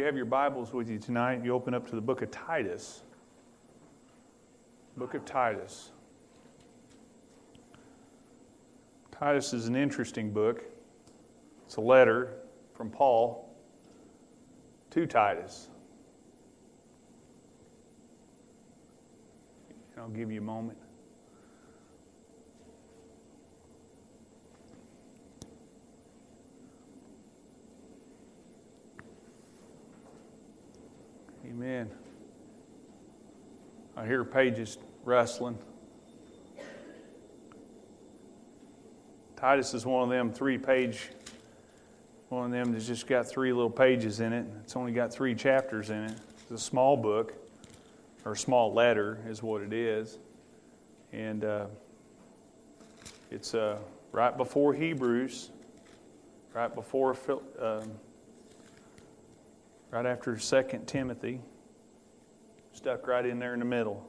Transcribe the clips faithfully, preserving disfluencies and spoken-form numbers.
have your Bibles with you tonight, you open up to the book of Titus. Book of Titus. Titus is an interesting book. It's a letter from Paul to Titus. And I'll give you a moment. Amen. I hear pages rustling. Titus is one of them three-page, one of them that's just got three little pages in it. It's only got three chapters in it. It's a small book, or a small letter is what it is. And uh, it's uh, right before Hebrews, right before, uh, right after Second Timothy, stuck right in there in the middle.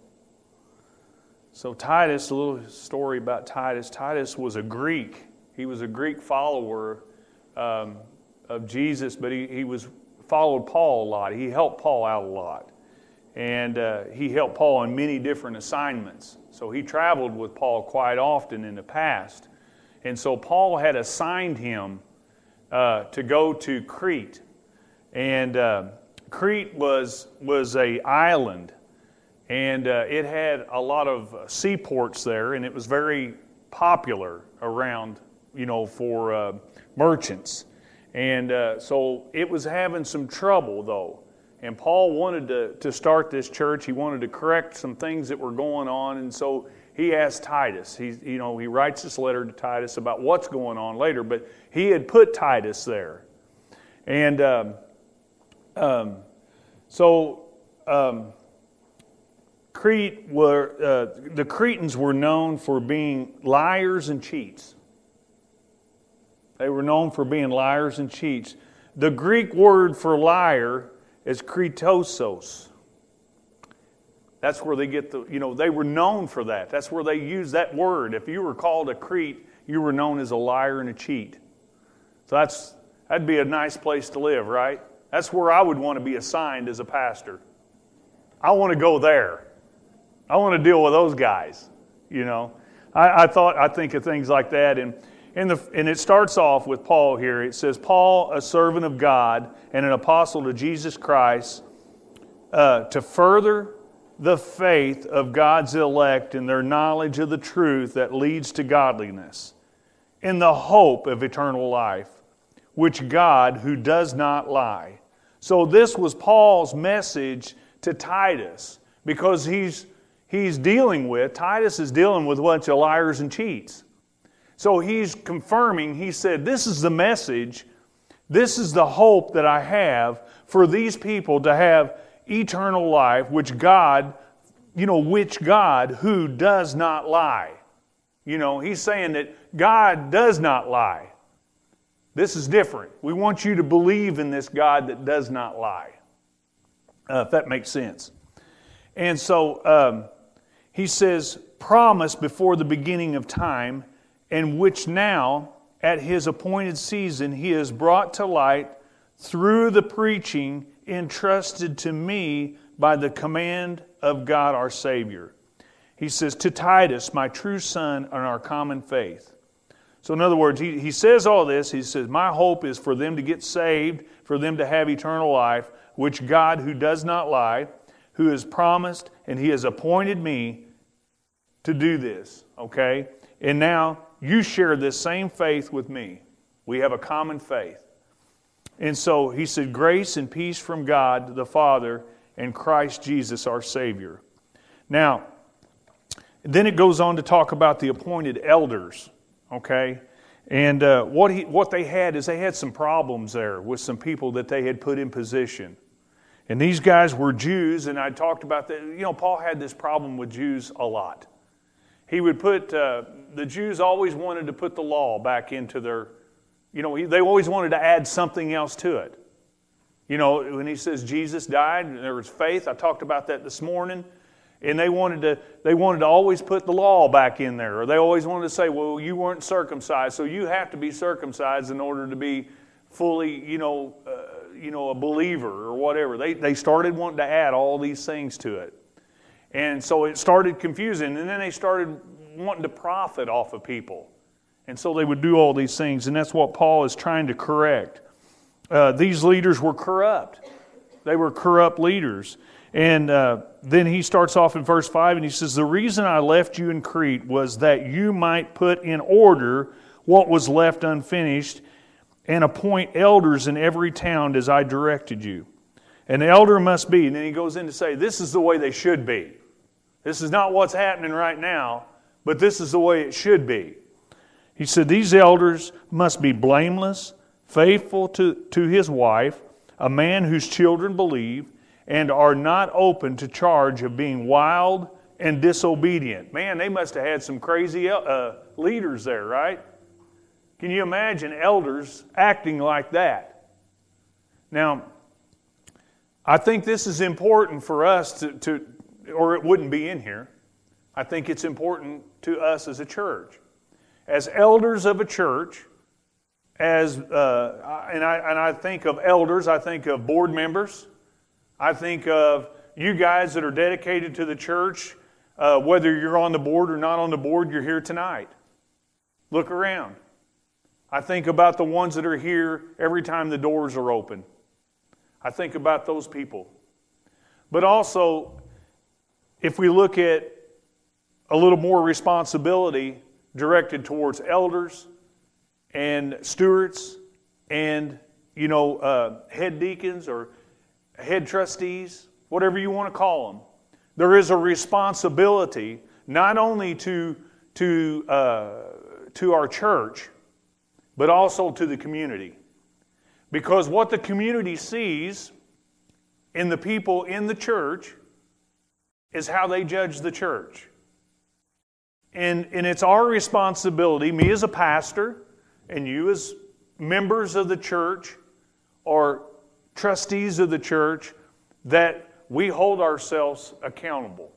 So Titus, a little story about Titus. Titus was a Greek. He was a Greek follower um, of Jesus, but he, he was followed Paul a lot. He helped Paul out a lot. And uh, he helped Paul on many different assignments. So he traveled with Paul quite often in the past. And so Paul had assigned him uh, to go to Crete. And uh, Crete was, was a island. And uh, it had a lot of seaports there, and it was very popular around, you know, for uh, merchants. And uh, so it was having some trouble, though. And Paul wanted to, to start this church. He wanted to correct some things that were going on, and so he asked Titus. He, you know, he writes this letter to Titus about what's going on later, but he had put Titus there. And um, um, so... Um, Crete were uh, the Cretans were known for being liars and cheats. They were known for being liars and cheats. The Greek word for liar is kritosos. That's where they get the, you know, they were known for that. That's where they used that word. If you were called a Crete, you were known as a liar and a cheat. So that's that'd be a nice place to live, right? That's where I would want to be assigned as a pastor. I want to go there. I want to deal with those guys, you know. I, I thought, I think of things like that. And, and, the, and it starts off with Paul here. It says, Paul, a servant of God and an apostle to Jesus Christ, uh, to further the faith of God's elect and their knowledge of the truth that leads to godliness, in the hope of eternal life, which God, who does not lie. So this was Paul's message to Titus, because he's He's dealing with, Titus is dealing with a bunch of liars and cheats. So he's confirming, he said, this is the message, this is the hope that I have for these people to have eternal life, which God, you know, which God who does not lie. You know, he's saying that God does not lie. This is different. We want you to believe in this God that does not lie. Uh, if that makes sense. And so, um, he says, promised before the beginning of time, and which now, at His appointed season, He has brought to light through the preaching entrusted to me by the command of God our Savior. He says, to Titus, my true son, and our common faith. So in other words, he, he says all this. He says, my hope is for them to get saved, for them to have eternal life, which God, who does not lie, who has promised, and He has appointed me to do this, okay? And now you share this same faith with me. We have a common faith. And so he said, grace and peace from God the Father and Christ Jesus our Savior. Now, then it goes on to talk about the appointed elders, okay? And uh, what he, what they had is they had some problems there with some people that they had put in position. And these guys were Jews, and I talked about that. You know, Paul had this problem with Jews a lot. He would put, uh, the Jews always wanted to put the law back into their, you know, they always wanted to add something else to it. You know, when he says Jesus died, and there was faith, I talked about that this morning, and they wanted to, they wanted to always put the law back in there, or they always wanted to say, well, you weren't circumcised, so you have to be circumcised in order to be fully, you know, uh, you know, a believer or whatever. They, they started wanting to add all these things to it. And so it started confusing. And then they started wanting to profit off of people. And so they would do all these things. And that's what Paul is trying to correct. Uh, these leaders were corrupt. They were corrupt leaders. And uh, then he starts off in verse five and he says, the reason I left you in Crete was that you might put in order what was left unfinished and appoint elders in every town as I directed you. An elder must be, and then he goes in to say, this is the way they should be. This is not what's happening right now, but this is the way it should be. He said, these elders must be blameless, faithful to, to his wife, a man whose children believe, and are not open to charge of being wild and disobedient. Man, they must have had some crazy uh, leaders there, right? Can you imagine elders acting like that? Now, I think this is important for us to, to, or it wouldn't be in here. I think it's important to us as a church. As elders of a church, as uh, and I and I think of elders, I think of board members, I think of you guys that are dedicated to the church. Uh, whether you're on the board or not on the board, you're here tonight. Look around. I think about the ones that are here every time the doors are open. I think about those people. But also, if we look at a little more responsibility directed towards elders and stewards and, you know, uh, head deacons or head trustees, whatever you want to call them, there is a responsibility not only to, to, uh, to our church, but also to the community. Because what the community sees in the people in the church is how they judge the church. And, and it's our responsibility, me as a pastor, and you as members of the church or trustees of the church, that we hold ourselves accountable.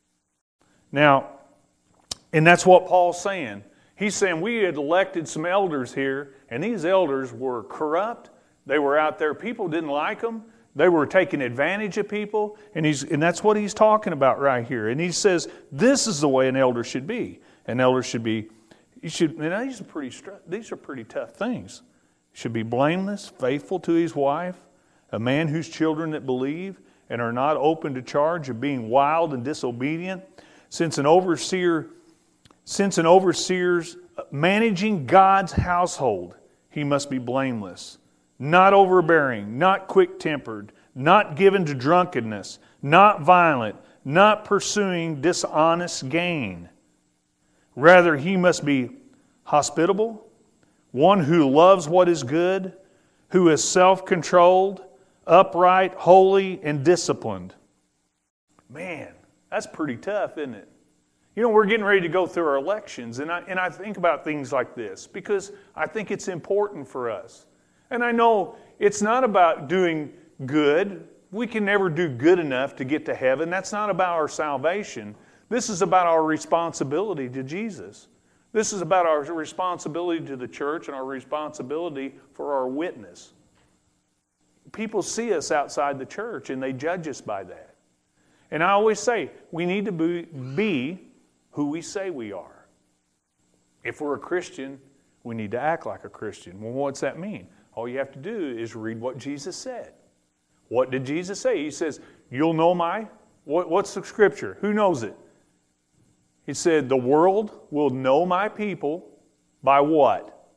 Now, and that's what Paul's saying. He's saying we had elected some elders here, and these elders were corrupt. They were out there. People didn't like them. They were taking advantage of people, and he's and that's what he's talking about right here. And he says this is the way an elder should be. An elder should be, he should. And these are pretty. These are pretty tough things. He should be blameless, faithful to his wife, a man whose children that believe and are not open to charge of being wild and disobedient. Since an overseer, since an overseer's managing God's household, he must be blameless. Not overbearing, not quick-tempered, not given to drunkenness, not violent, not pursuing dishonest gain. Rather, he must be hospitable, one who loves what is good, who is self-controlled, upright, holy, and disciplined. Man, that's pretty tough, isn't it? You know, we're getting ready to go through our elections, and I, and I think about things like this because I think it's important for us. And I know it's not about doing good. We can never do good enough to get to heaven. That's not about our salvation. This is about our responsibility to Jesus. This is about our responsibility to the church and our responsibility for our witness. People see us outside the church and they judge us by that. And I always say, we need to be, be who we say we are. If we're a Christian, we need to act like a Christian. Well, what's that mean? All you have to do is read what Jesus said. What did Jesus say? He says, you'll know my, what, what's the scripture? Who knows it? He said, the world will know my people by what?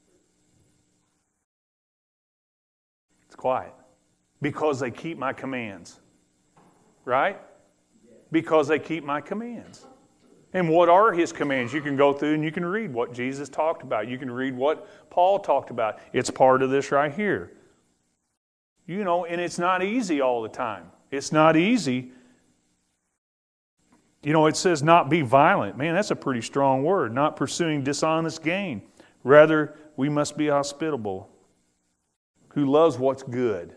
It's quiet. Because they keep my commands. Right? Because they keep my commands. And what are His commands? You can go through and you can read what Jesus talked about. You can read what Paul talked about. It's part of this right here. You know, and it's not easy all the time. It's not easy. You know, it says not be violent. Man, that's a pretty strong word. Not pursuing dishonest gain. Rather, we must be hospitable. Who loves what's good.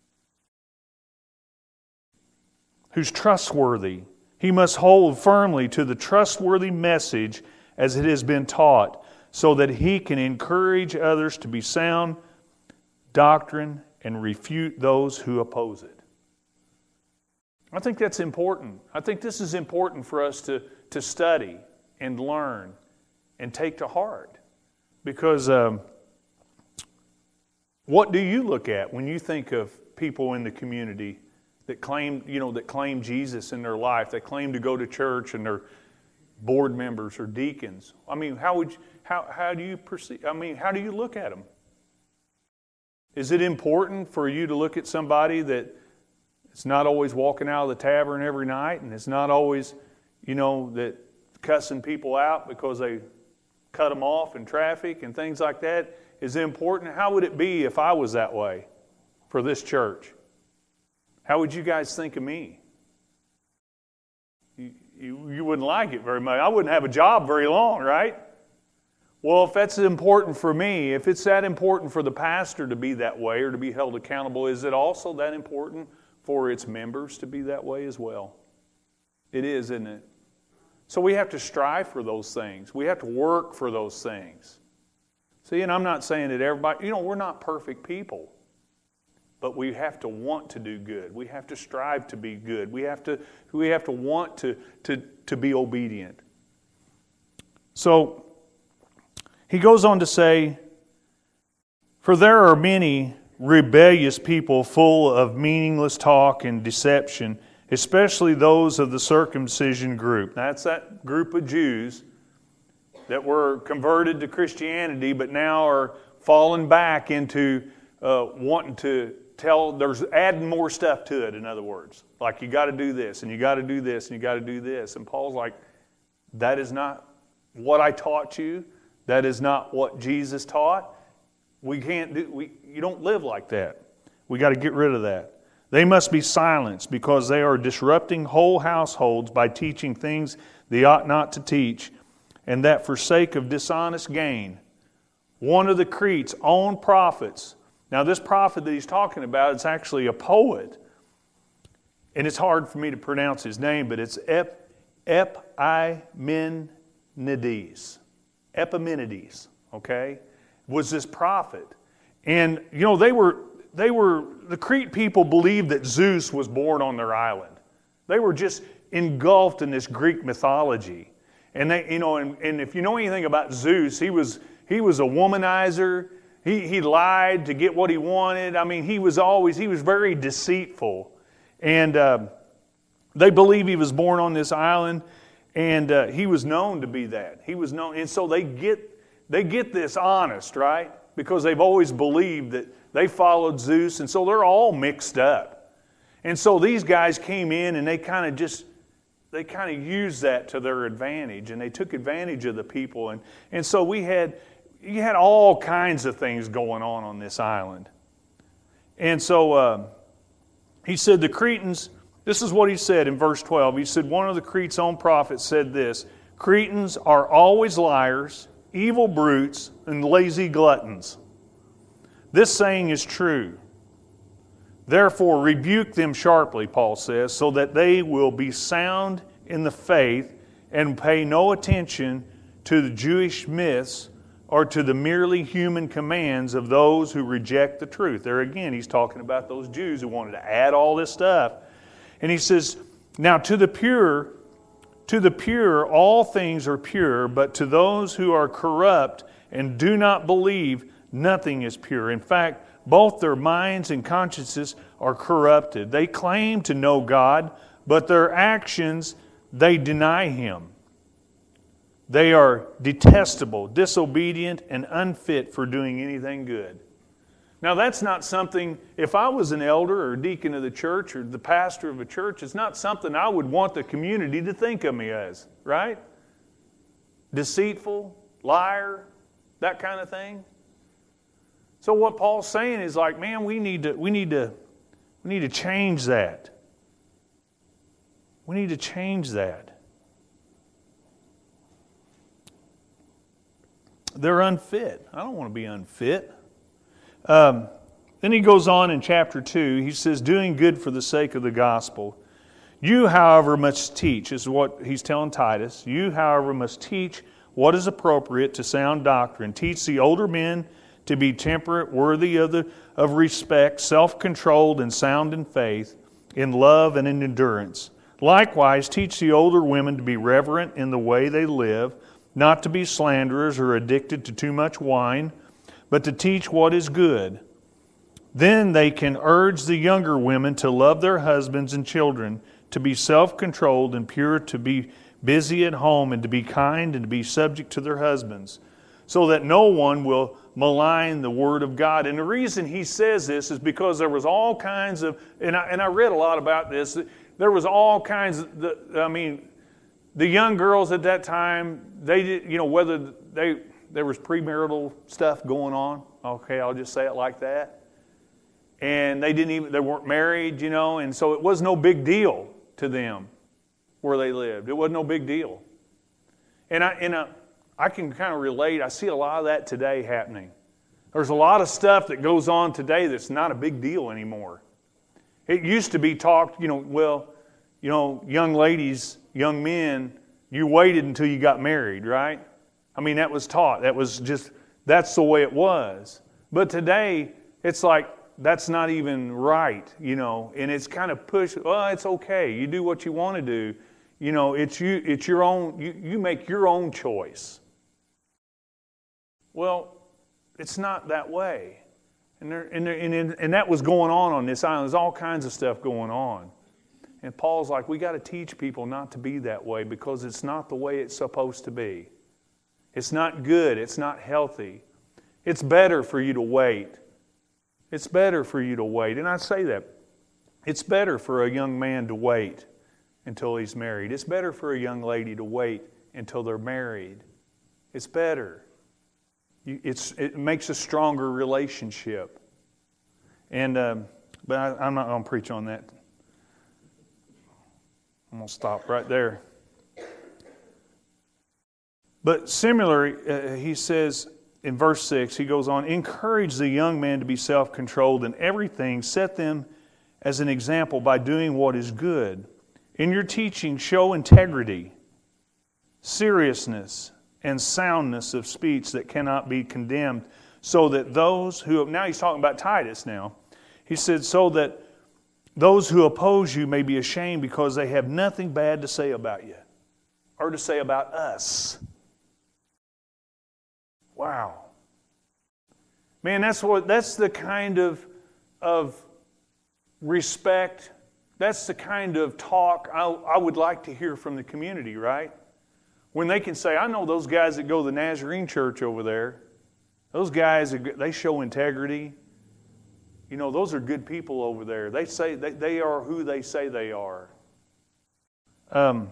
Who's trustworthy. He must hold firmly to the trustworthy message as it has been taught, so that he can encourage others to be sound doctrine and refute those who oppose it. I think that's important. I think this is important for us to, to study and learn and take to heart. Because um, what do you look at when you think of people in the community that claim, you know, that claim Jesus in their life, that claim to go to church and they're board members or deacons? I mean, how would you, how how do you perceive? I mean, how do you look at them? Is it important for you to look at somebody that it's not always walking out of the tavern every night, and it's not always, you know, that cussing people out because they cut them off in traffic and things like that? Is it important? How would it be if I was that way for this church? How would you guys think of me? You, you, you wouldn't like it very much. I wouldn't have a job very long, right? Well, if that's important for me, if it's that important for the pastor to be that way or to be held accountable, is it also that important for its members to be that way as well? It is, isn't it? So we have to strive for those things. We have to work for those things. See, and I'm not saying that everybody, you know, we're not perfect people. But we have to want to do good. We have to strive to be good. We have to, we have to want to, to, to be obedient. So, he goes on to say, "For there are many rebellious people full of meaningless talk and deception, especially those of the circumcision group." Now, that's that group of Jews that were converted to Christianity, but now are falling back into uh, wanting to tell, there's adding more stuff to it, in other words. Like, you got to do this, and you got to do this, and you got to do this. And Paul's like, that is not what I taught you. That is not what Jesus taught. We can't do, we, you don't live like that. We got to get rid of that. They must be silenced because they are disrupting whole households by teaching things they ought not to teach, and that for sake of dishonest gain. One of the Crete's own prophets. Now, this prophet that he's talking about is actually a poet. And it's hard for me to pronounce his name, but it's Ep, Epimenides. Epimenides, okay, was this prophet. And, you know, they were, they were, the Crete people believed that Zeus was born on their island. They were just engulfed in this Greek mythology. And they, you know, and, and if you know anything about Zeus, he was, he was a womanizer. He, he lied to get what he wanted. I mean, he was always, he was very deceitful. And uh, they believe he was born on this island. And uh, he was known to be that. He was known, and so they get they get this honest, right? Because they've always believed that they followed Zeus, and so they're all mixed up. And so these guys came in, and they kind of just they kind of used that to their advantage, and they took advantage of the people, and and so we had you had all kinds of things going on on this island. And so uh, he said the Cretans. This is what he said in verse twelve. He said, one of the Crete's own prophets said this, "Cretans are always liars, evil brutes, and lazy gluttons. This saying is true. Therefore rebuke them sharply," Paul says, "so that they will be sound in the faith and pay no attention to the Jewish myths or to the merely human commands of those who reject the truth." There again, he's talking about those Jews who wanted to add all this stuff. And he says, "Now to the pure, to the pure all things are pure, but to those who are corrupt and do not believe, nothing is pure. In fact, both their minds and consciences are corrupted. They claim to know God, but their actions, they deny Him. They are detestable, disobedient, and unfit for doing anything good." Now, that's not something, if I was an elder or a deacon of the church or the pastor of a church, it's not something I would want the community to think of me as, right? Deceitful, liar, that kind of thing. So what Paul's saying is like, man, we need to, we need to, we need to change that. We need to change that. They're unfit. I don't want to be unfit. Um, then he goes on in chapter two. He says, doing good for the sake of the gospel. You, however, must teach. This is what he's telling Titus. You, however, must teach what is appropriate to sound doctrine. Teach the older men, to be temperate, worthy of, the, of respect, self-controlled, and sound in faith, in love and in endurance. Likewise, teach the older women to be reverent in the way they live, not to be slanderers or addicted to too much wine, but to teach what is good. Then they can urge the younger women to love their husbands and children, to be self-controlled and pure, to be busy at home, and to be kind and to be subject to their husbands, so that no one will malign the word of God. And the reason he says this is because there was all kinds of, and I, and I read a lot about this, there was all kinds of, the, I mean, the young girls at that time, they did, you know, whether they, there was premarital stuff going on, okay, I'll just say it like that. And they didn't even, they weren't married, you know, and so it was no big deal to them where they lived. It wasn't no big deal. And I, and I, I can kind of relate. I see a lot of that today happening. There's a lot of stuff that goes on today that's not a big deal anymore. It used to be talked, you know, well, you know, young ladies, young men, you waited until you got married, right? I mean, that was taught. That was just, that's the way it was. But today, it's like, that's not even right, you know, and it's kind of pushed, well, it's okay. You do what you want to do. You know, it's you, it's your own, you, you make your own choice. Well, it's not that way. And, there, and, there, and, and that was going on on this island. There's all kinds of stuff going on. And Paul's like, we got to teach people not to be that way because it's not the way it's supposed to be. It's not good. It's not healthy. It's better for you to wait. It's better for you to wait. And I say that. It's better for a young man to wait until he's married. It's better for a young lady to wait until they're married. It's better. It's, it makes a stronger relationship. And um, but I, I'm not going to preach on that. I'm going to stop right there. But similarly, uh, he says in verse six, he goes on, encourage the young man to be self-controlled in everything. Set them as an example by doing what is good. In your teaching, show integrity, seriousness, and soundness of speech that cannot be condemned, so that those who, now he's talking about Titus now, he said, so that those who oppose you may be ashamed because they have nothing bad to say about you or to say about us. Wow. Man, that's what that's the kind of, of respect, that's the kind of talk I, I would like to hear from the community, right? When they can say, I know those guys that go to the Nazarene church over there, those guys, they show integrity. You know, those are good people over there. They say they, they are who they say they are. Um,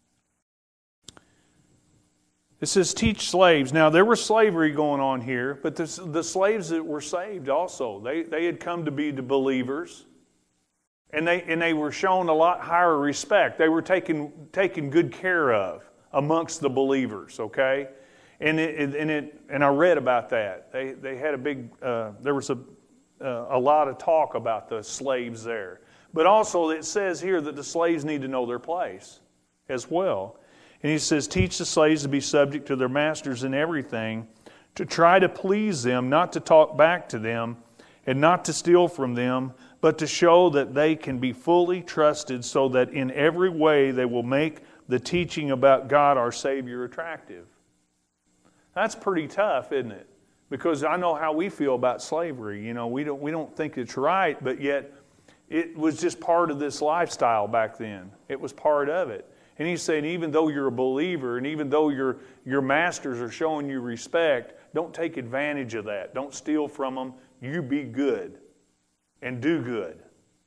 it says, teach slaves. Now, there was slavery going on here, but the, the slaves that were saved also, they, they had come to be the believers, and they and they were shown a lot higher respect. They were taken taken good care of amongst the believers, okay? And it, and it and I read about that. They they had a big uh, there was a uh, a lot of talk about the slaves there, but also it says here that the slaves need to know their place as well. And he says, teach the slaves to be subject to their masters in everything, to try to please them, not to talk back to them, and not to steal from them, but to show that they can be fully trusted, so that in every way they will make the teaching about God our Savior attractive. That's pretty tough, isn't it? Because I know how we feel about slavery. You know, we don't we don't think it's right, but yet it was just part of this lifestyle back then. It was part of it. And he's saying, even though you're a believer, and even though your your masters are showing you respect, don't take advantage of that. Don't steal from them. You be good and do good.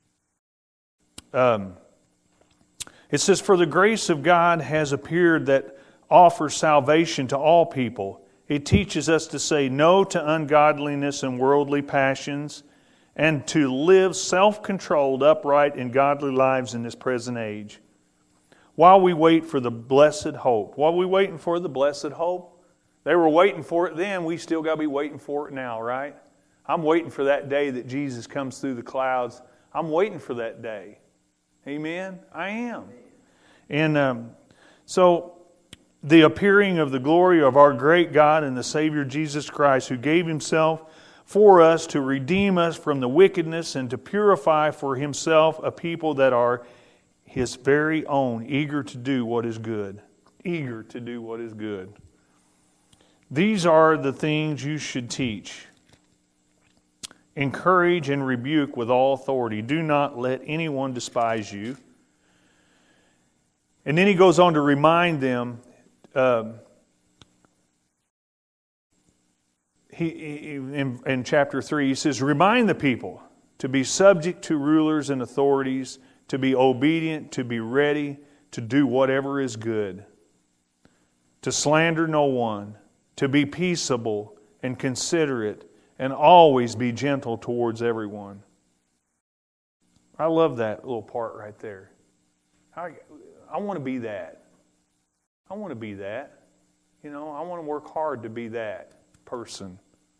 Um, it says, for the grace of God has appeared that offers salvation to all people. It teaches us to say no to ungodliness and worldly passions, and to live self-controlled, upright, and godly lives in this present age, while we wait for the blessed hope. While we waiting for the blessed hope? They were waiting for it then. We still got to be waiting for it now, right? I'm waiting for that day that Jesus comes through the clouds. I'm waiting for that day. Amen? I am. And um, so the appearing of the glory of our great God and the Savior Jesus Christ, who gave Himself for us to redeem us from the wickedness and to purify for himself a people that are his very own, eager to do what is good. Eager to do what is good. These are the things you should teach. Encourage and rebuke with all authority. Do not let anyone despise you. And then he goes on to remind them, uh, he, he in, in chapter three, he says, remind the people to be subject to rulers and authorities, to be obedient, to be ready, to do whatever is good, to slander no one, to be peaceable and considerate, and always be gentle towards everyone. I love that little part right there. I, I want to be that. I want to be that. You know, I want to work hard to be that person.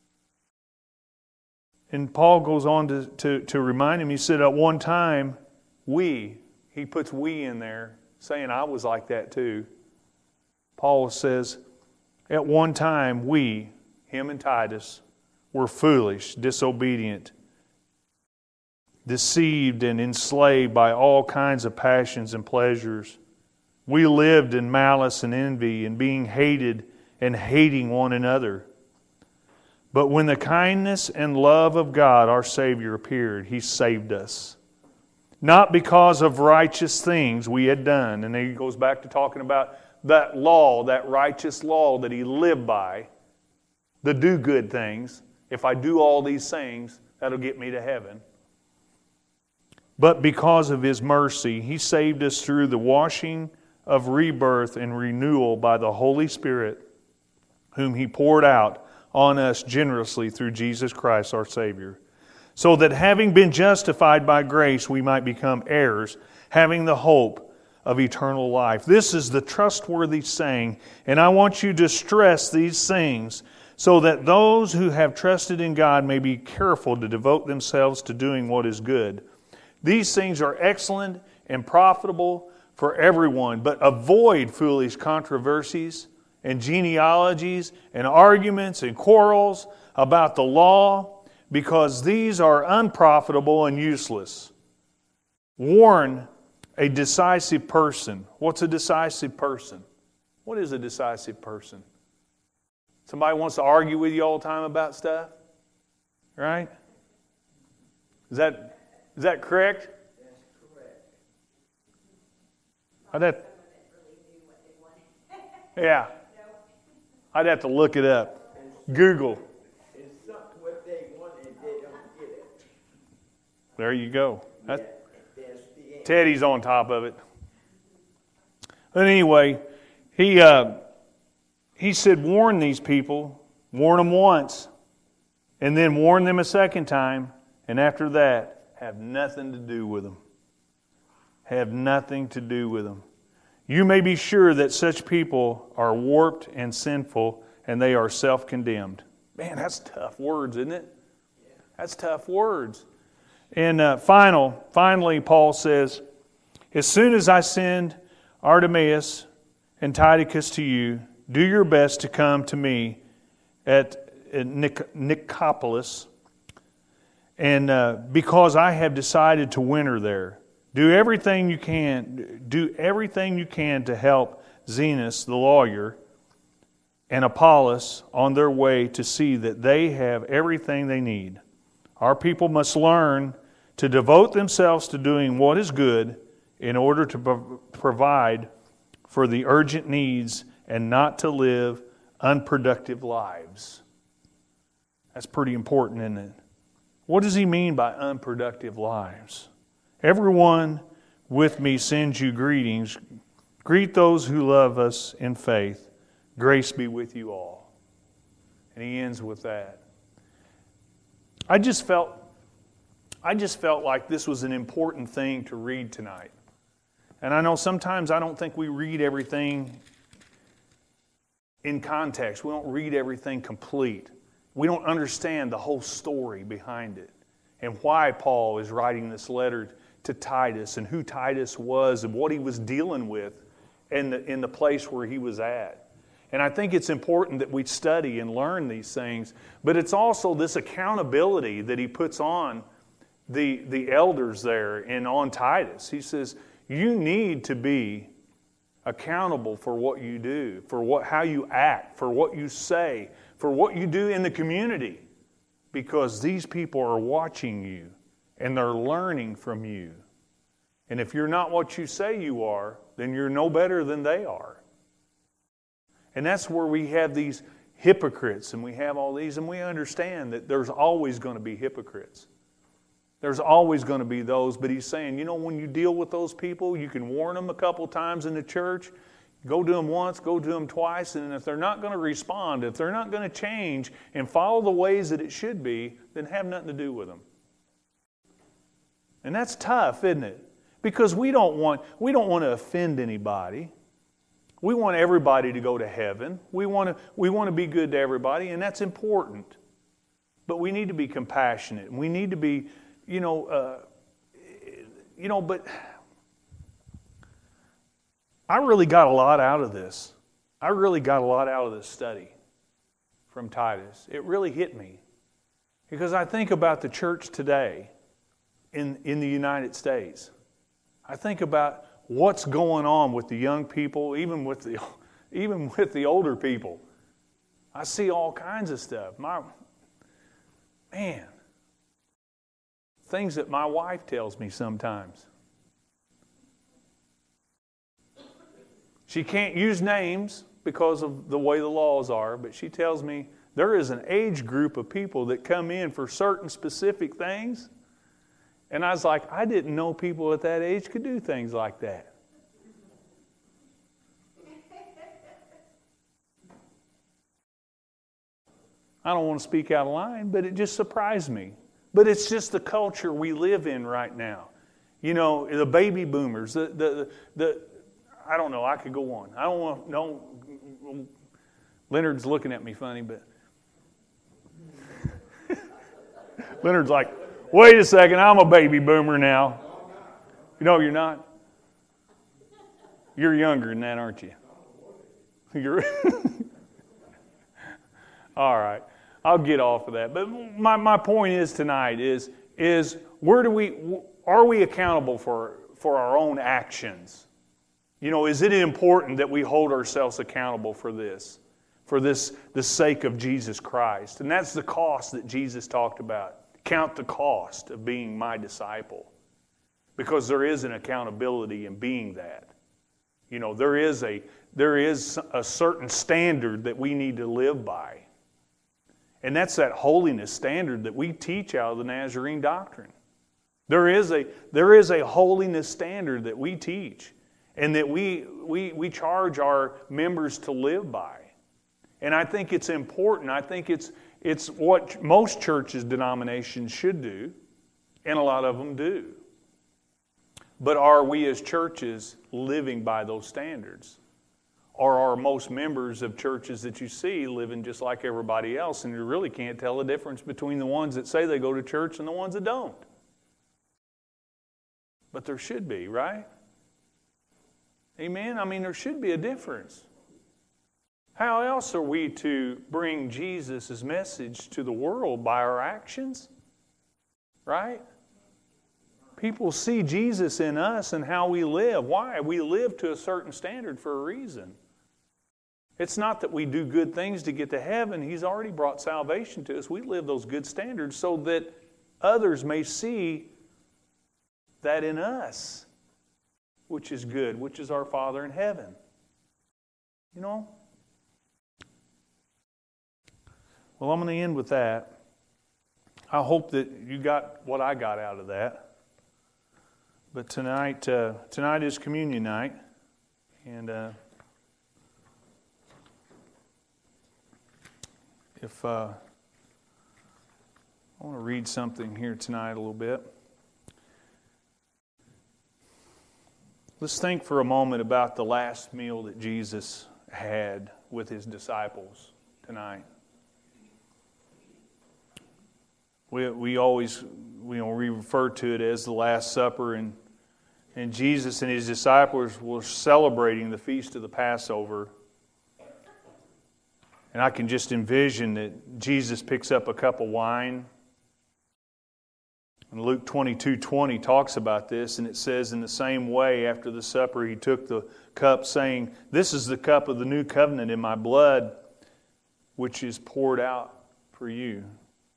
And Paul goes on to, to, to remind him, he said, at one time, we, he puts we in there, saying I was like that too. Paul says, at one time, we, him and Titus, were foolish, disobedient, deceived and enslaved by all kinds of passions and pleasures. We lived in malice and envy and being hated and hating one another. But when the kindness and love of God, our Savior, appeared, He saved us. Not because of righteous things we had done. And then he goes back to talking about that law, that righteous law that he lived by, the do good things. If I do all these things, that'll get me to heaven. But because of His mercy, He saved us through the washing of rebirth and renewal by the Holy Spirit, whom He poured out on us generously through Jesus Christ our Savior, so that having been justified by grace, we might become heirs, having the hope of eternal life. This is the trustworthy saying, and I want you to stress these things so that those who have trusted in God may be careful to devote themselves to doing what is good. These things are excellent and profitable for everyone, but avoid foolish controversies and genealogies and arguments and quarrels about the law, because these are unprofitable and useless. Warn a decisive person. What's a decisive person? What is a decisive person? Somebody wants to argue with you all the time about stuff? Right? Is that, is that correct? That's correct. I'd have, yeah. I'd have to look it up. Google. It's not what they want and they don't get it. There you go. That, Yeah, that's the end. Teddy's on top of it. But anyway, he uh, he said, warn these people, warn them once, and then warn them a second time, and after that, have nothing to do with them. Have nothing to do with them. You may be sure that such people are warped and sinful, and they are self-condemned. Man, that's tough words, isn't it? That's tough words. And uh, final, finally, Paul says, as soon as I send Artemas and Tychicus to you, do your best to come to me at, at Nic- Nicopolis, and uh, because I have decided to winter there. Do everything you can. Do everything you can to help Zenas, the lawyer, and Apollos on their way to see that they have everything they need. Our people must learn to devote themselves to doing what is good in order to pro- provide for the urgent needs and not to live unproductive lives. That's pretty important, isn't it? What does he mean by unproductive lives? Everyone with me sends you greetings. Greet those who love us in faith. Grace be with you all. And he ends with that. I just felt, I just felt like this was an important thing to read tonight. And I know sometimes I don't think we read everything in context. We don't read everything complete. We don't understand the whole story behind it and why Paul is writing this letter to Titus and who Titus was and what he was dealing with in the, in the place where he was at. And I think it's important that we study and learn these things. But it's also this accountability that he puts on the, the elders there and on Titus. He says, you need to be accountable for what you do, for what, how you act, for what you say, for what you do in the community. Because these people are watching you and they're learning from you. And if you're not what you say you are, then you're no better than they are. And that's where we have these hypocrites and we have all these, and we understand that there's always going to be hypocrites. There's always going to be those, but he's saying, you know, when you deal with those people, you can warn them a couple times in the church. Go to them once, go to them twice, and if they're not going to respond, if they're not going to change and follow the ways that it should be, then have nothing to do with them. And that's tough, isn't it? Because we don't want we don't want to offend anybody. We want everybody to go to heaven. We want to we want to be good to everybody, and that's important. But we need to be compassionate, and we need to be, you know, uh, you know. But I really got a lot out of this. I really got a lot out of this study from Titus. It really hit me because I think about the church today in in the United States. I think about what's going on with the young people, even with the even with the older people. I see all kinds of stuff. My man, things that my wife tells me sometimes. She can't use names because of the way the laws are, but she tells me there is an age group of people that come in for certain specific things. And I was like, I didn't know people at that age could do things like that. I don't want to speak out of line, but it just surprised me. But it's just the culture we live in right now. You know, the baby boomers, the the the. I don't know. I could go on. I don't want. Don't. Leonard's looking at me funny, but Leonard's like, wait a second, I'm a baby boomer now. You know, you're not. You're younger than that, aren't you? You're. All right. I'll get off of that. But my, my point is tonight is, is where do we, are we accountable for, for our own actions? You know, is it important that we hold ourselves accountable for this? For this, the sake of Jesus Christ. And that's the cost that Jesus talked about. Count the cost of being my disciple. Because there is an accountability in being that. You know, there is a, there is a certain standard that we need to live by. And that's that holiness standard that we teach out of the Nazarene doctrine. There is a, there is a holiness standard that we teach and that we, we, we charge our members to live by. And I think it's important. I think it's, it's what most churches' denominations should do, and a lot of them do. But are we as churches living by those standards? Or are most members of churches that you see living just like everybody else, and you really can't tell the difference between the ones that say they go to church and the ones that don't? But there should be, right? Amen? I mean, there should be a difference. How else are we to bring Jesus' message to the world? By our actions? Right? People see Jesus in us and how we live. Why? We live to a certain standard for a reason. It's not that we do good things to get to heaven. He's already brought salvation to us. We live those good standards so that others may see that in us, which is good, which is our Father in heaven. You know? Well, I'm going to end with that. I hope that you got what I got out of that. But tonight, uh, tonight is communion night, and uh, if uh, I want to read something here tonight a little bit. Let's think for a moment about the last meal that Jesus had with his disciples tonight. We we always you know we refer to it as the Last Supper, and and Jesus and his disciples were celebrating the feast of the Passover. And I can just envision that Jesus picks up a cup of wine. And Luke twenty-two twenty talks about this, and it says, in the same way, after the supper, he took the cup, saying, "This is the cup of the new covenant in my blood, which is poured out for you."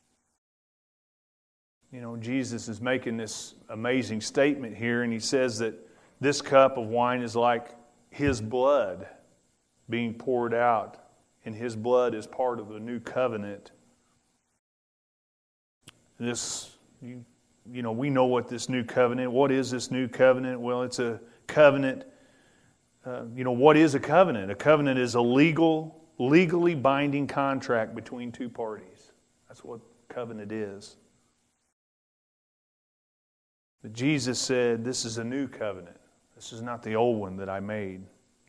You know, Jesus is making this amazing statement here, and he says that this cup of wine is like His blood being poured out, and His blood is part of the new covenant. This, you, you know, we know what this new covenant, what is this new covenant? Well, it's a covenant. Uh, you know, what is a covenant? A covenant is a legal, legally binding contract between two parties. That's what covenant is. But Jesus said, this is a new covenant. This is not the old one that I made.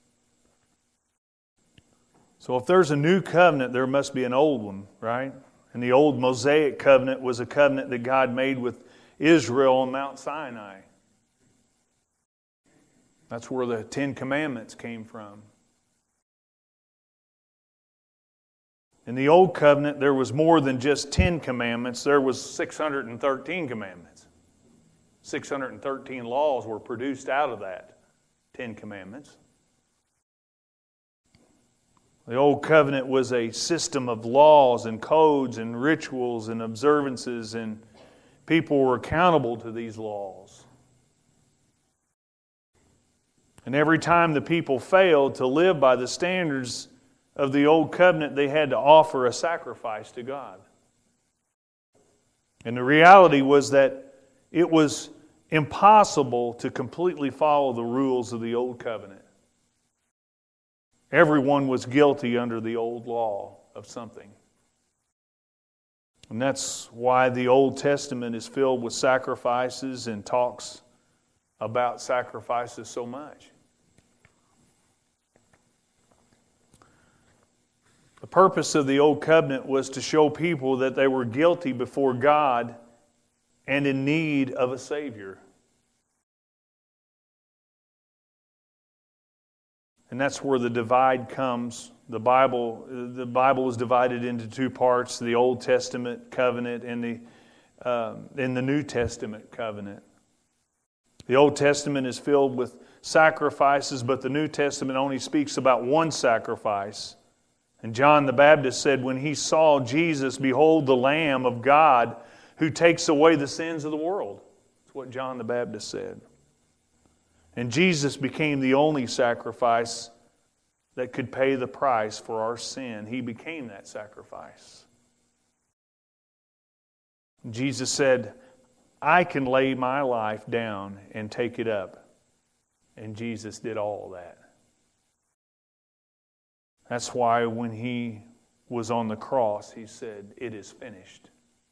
So if there's a new covenant, there must be an old one, right? And the old Mosaic covenant was a covenant that God made with Israel on Mount Sinai. That's where the Ten Commandments came from. In the Old Covenant, there was more than just ten commandments. There was six hundred thirteen commandments. six hundred thirteen laws were produced out of that Ten Commandments. The Old Covenant was a system of laws and codes and rituals and observances, and people were accountable to these laws. And every time the people failed to live by the standards of the Old Covenant, they had to offer a sacrifice to God. And the reality was that it was impossible to completely follow the rules of the Old Covenant. Everyone was guilty under the old law of something. And that's why the Old Testament is filled with sacrifices and talks about sacrifices so much. The purpose of the Old Covenant was to show people that they were guilty before God and in need of a Savior. And that's where the divide comes. The Bible, the Bible is divided into two parts: the Old Testament covenant and the uh, and the New Testament covenant. The Old Testament is filled with sacrifices, but the New Testament only speaks about one sacrifice. And John the Baptist said, when he saw Jesus, "Behold the Lamb of God who takes away the sins of the world." That's what John the Baptist said. And Jesus became the only sacrifice that could pay the price for our sin. He became that sacrifice. Jesus said, "I can lay my life down and take it up." And Jesus did all that. That's why when He was on the cross, He said, "It is finished."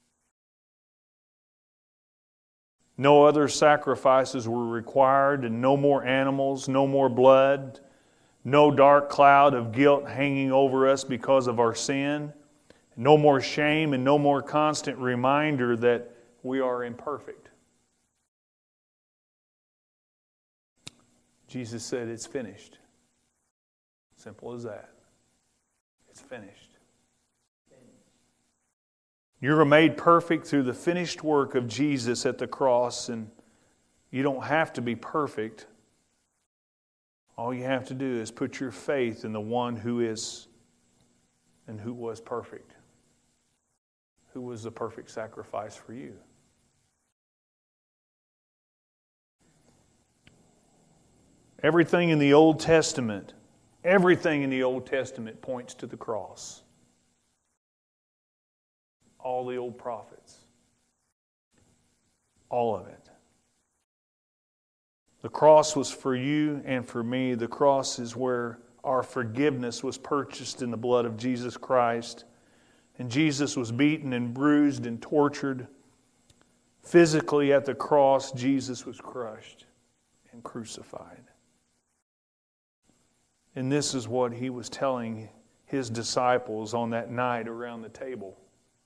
No other sacrifices were required, and no more animals, no more blood, no dark cloud of guilt hanging over us because of our sin, no more shame, and no more constant reminder that we are imperfect. Jesus said, "It's finished." Simple as that. It's finished. You're made perfect through the finished work of Jesus at the cross, and you don't have to be perfect. All you have to do is put your faith in the one who is and who was perfect, who was the perfect sacrifice for you. Everything in the Old Testament, everything in the Old Testament points to the cross. All the old prophets. All of it. The cross was for you and for me. The cross is where our forgiveness was purchased in the blood of Jesus Christ. And Jesus was beaten and bruised and tortured. Physically at the cross, Jesus was crushed and crucified. And this is what He was telling His disciples on that night around the table.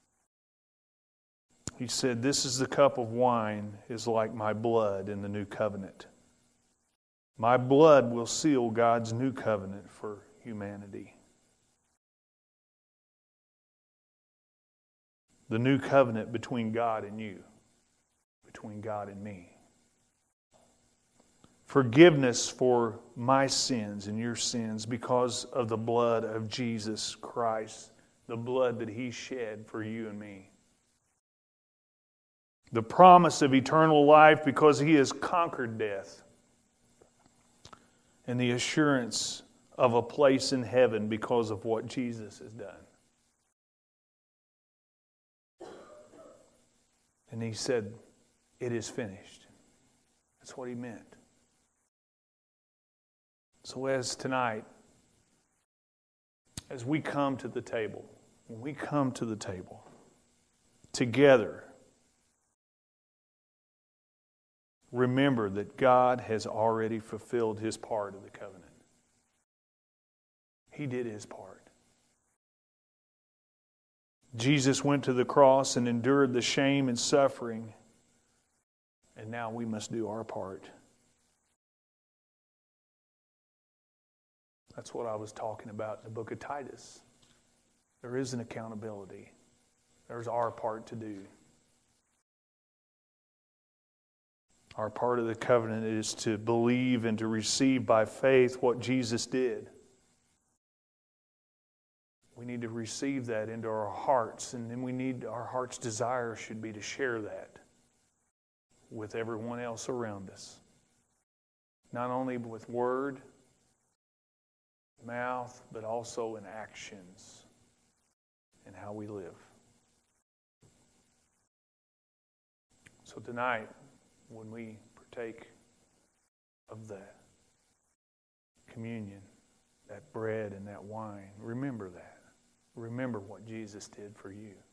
He said, "This is the cup of wine is like my blood in the new covenant. My blood will seal God's new covenant for humanity." the new covenant between God and you, between God and me. Forgiveness for my sins and your sins because of the blood of Jesus Christ, the blood that He shed for you and me. The promise of eternal life because He has conquered death. And the assurance of a place in heaven because of what Jesus has done. And He said, it is finished. That's what He meant. So as tonight, as we come to the table, when we come to the table together, remember that God has already fulfilled His part of the covenant. He did His part. Jesus went to the cross and endured the shame and suffering. And now we must do our part. That's what I was talking about in the book of Titus. There is an accountability. There's our part to do. Our part of the covenant is to believe and to receive by faith what Jesus did. We need to receive that into our hearts, and then we need, our heart's desire should be to share that with everyone else around us. Not only with word, mouth, but also in actions and how we live. So tonight, when we partake of that communion, that bread and that wine, remember that. Remember what Jesus did for you.